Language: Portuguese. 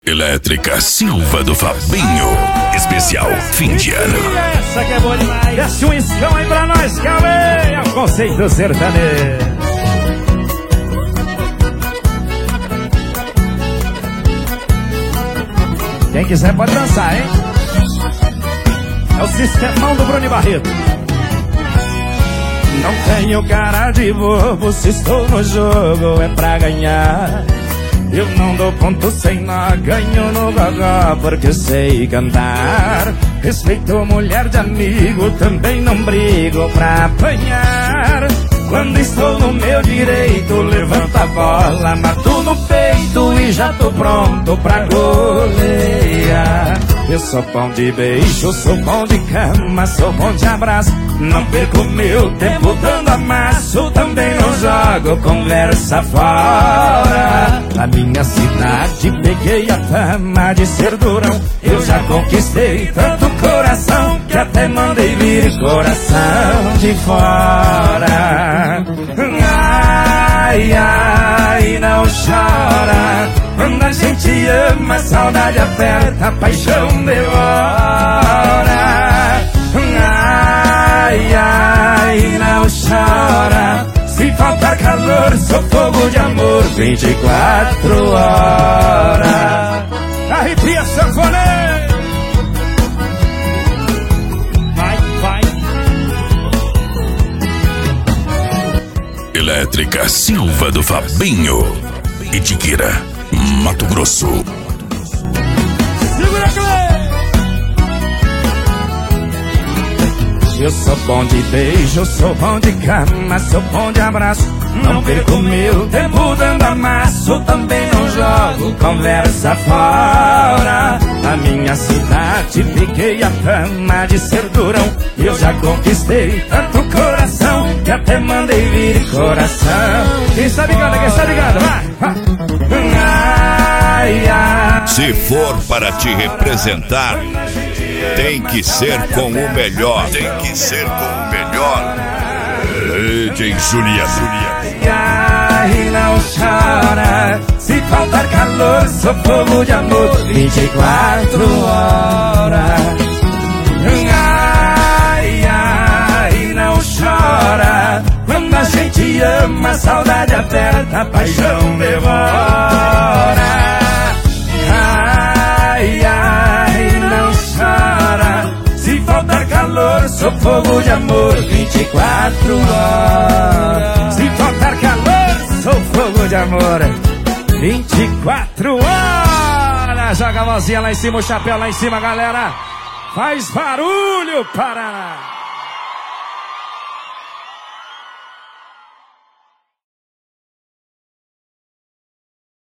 Elétrica Silva do Fabinho. Especial fim de ano. Essa que é boa demais. Desce um iscão aí pra nós, Cauê. É o conceito sertanejo. Quem quiser pode dançar, hein? É o sistemão do Bruno Barreto. Não tenho cara de bobo, se estou no jogo é pra ganhar. Eu não dou ponto sem nó, ganho no gogó porque sei cantar. Respeito mulher de amigo, também não brigo pra apanhar. Quando estou no meu direito, levanto a bola, mato no peito e já tô pronto pra golear. Eu sou bom de beijo, sou bom de cama, sou bom de abraço. Não perco meu tempo dando amasso, também não jogo conversa fora. Na minha cidade peguei a fama de ser durão. Eu já conquistei tanto coração que até mandei vir coração de fora. Ai, ai, não chora. Quando a gente ama, a saudade aperta, a paixão devora. Ai, ai, não chora. Se faltar calor, sou fogo de amor 24 horas. Arrepia, sanfoneiro. Vai, vai. Elétrica Silva do Fabinho. Itiquira, Mato Grosso. Segura, Clê! Eu sou bom de beijo, sou bom de cama, sou bom de abraço. Não perco meu tempo dando amasso, também não jogo conversa fora. Na minha cidade peguei a fama de ser durão. Eu já conquistei tanto coração que até mandei vir coração. Quem sabe canta, quem sabe canta, vai! Ai, ai. Se for para te representar, tem que ser com o melhor. Tem que ser com o melhor. DJ Juliano. Ai, não chora. Se faltar calor, sou fogo de amor 24 horas. Ai, ai, não chora. Quando a gente ama, a saudade aperta, a paixão devora. Ai, ai, não chora. Se faltar calor, sou fogo de amor 24 horas. Se faltar calor, sou fogo de amor 24 horas. Joga a mãozinha lá em cima, o chapéu lá em cima, galera. Faz barulho, Paraná.